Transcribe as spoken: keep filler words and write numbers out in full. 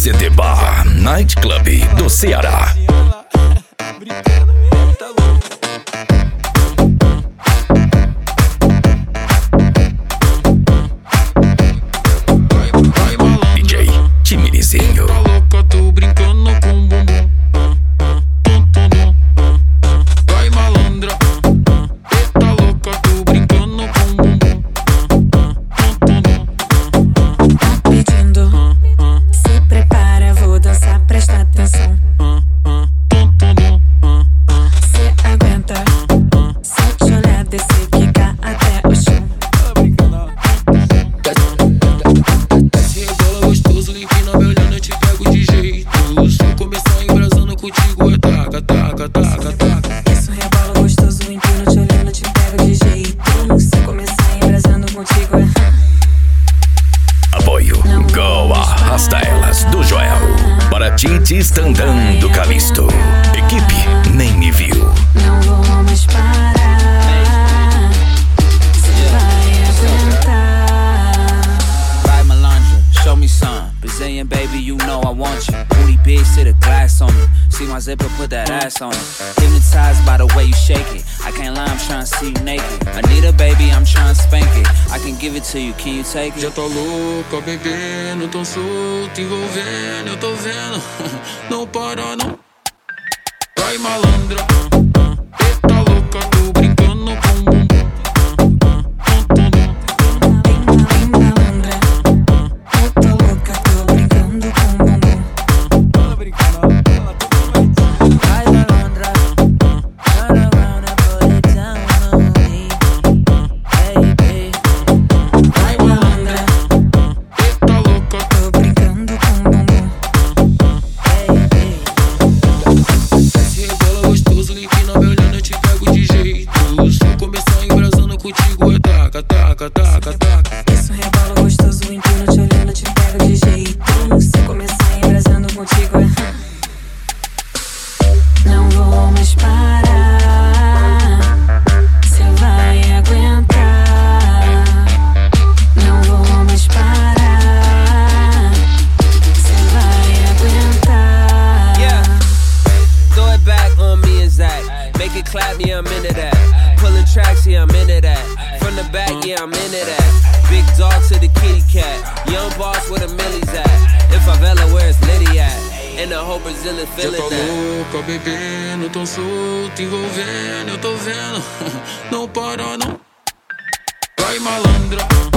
C T Bar Night Club do Ceará. D J Timirizinho. Tá louca, tô brincando com o bumbum. Vai malandra. Tá louca, tô brincando com o bumbum. Tá pedindo, se prepara, vou dançar, presta atenção. Cê aguenta, se te olhar, descer, quicar até o chão. Se rebola gostoso, empina me olhando, eu te pego de jeito. Se eu começar embrasando contigo, é taca, taca, taca, taca. Isso rebola gostoso, empino te olhando, te pego de jeito. Se começar embrasando contigo é... Apoio Go Arrasta Elas do Joel. Para Titi Standan do Calisto. Equipe Nem Me Viu. Não vou mais parar, cê vai aguentar. Right, Melandra, show me some. Brazilian baby, you know I want you. Booty big, sit a glass on it. See my zipper, put that ass on it. Hypnotized by the way you shake it. I can't lie, I'm tryna see you naked. Anita, baby, I'm tryna spank it. I can give it to you, can you take Já it? tá louca, bebendo, tão solto, envolvendo, eu tô vendo. Não para, não. Vai malandra. Tá louca, tô brincando com o bumbum. Bem malandra, eu tô louca, tô brincando com o bumbum. Right, Melandra, turn around and put it down on me, baby. Vai malandra, Tá louca, tô brincando com o bumbum. Baby. se rebola gostoso, empina me olhando, eu te pego de jeito. Se eu começar embrasando contigo, é taca, taca, taca, taca. Isso rebola gostoso, empino te olhando, te pego de jeito. Se começar embrasando contigo é... Não vou mais parar, cê vai aguentar. Não vou mais parar, cê vai aguentar. Yeah, throw it back on me and Zach. Make it clap, yeah, I'm into that. Pulling tracks, yeah, I'm into that. From the back, yeah, I'm into that. Big dog to the kitty cat. Young boss where the millies at. In favela, where's Liddy at? And the whole Brazilian Já feeling tá that. louca, bebendo, tão solto, envolvendo, eu tô vendo. Não para, não. Vai malandra.